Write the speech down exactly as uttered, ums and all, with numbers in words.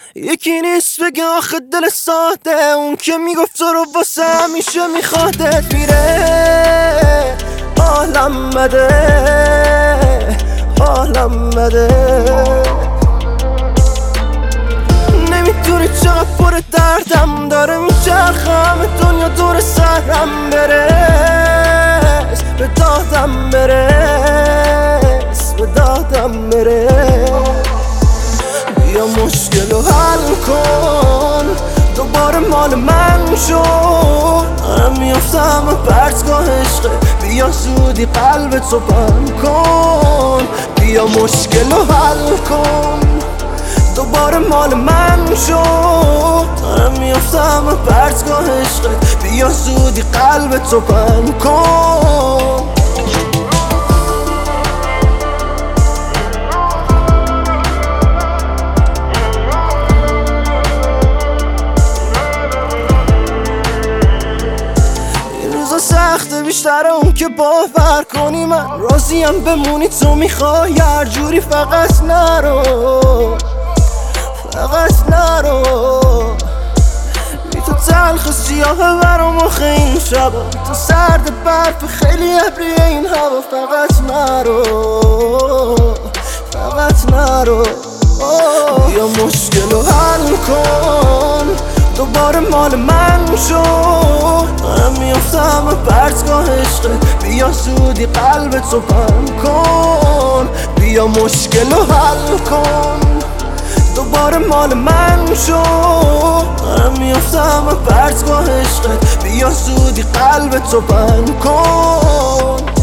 یکی نیست بگه آخه دل ساده، اون که میگفت تو رو واسه همیشه میخوادت. میره حالم بده، حالم بده، نمیدونی چقدر پر دردم داره میچرخم دنیا دور سرم. برس به دادم، برس به دادم، برس بیا مشکلو حل کن، دوباره مال من شد. دارم میافتم پرتگاه عشقه، بیا زودی قلب تو بند کن. بیا مشکلو حل کن، دوباره مال من شد. دارم میافتم پرتگاه عشقه، بیا زودی قلب تو بند کن. سخته بیشتر اون که باور کنی، من راضیم بمونی تو میخوای هر جوری، فقط نرو، فقط نرو. بی تو تلخ سیاه برام آخه این شبا، بی تو سرد برف خیلی ابری این هوا. فقط نرو، فقط نرو. بیا مشکلو حل کن، دوباره مال من شد. دارم میافتم پرتگاه عشقه، بیا زودی قلب تو بند کن. بیا مشکلو حل کن، دوباره مال من شد. دارم میافتم پرتگاه عشقه، بیا زودی قلب تو بند کن.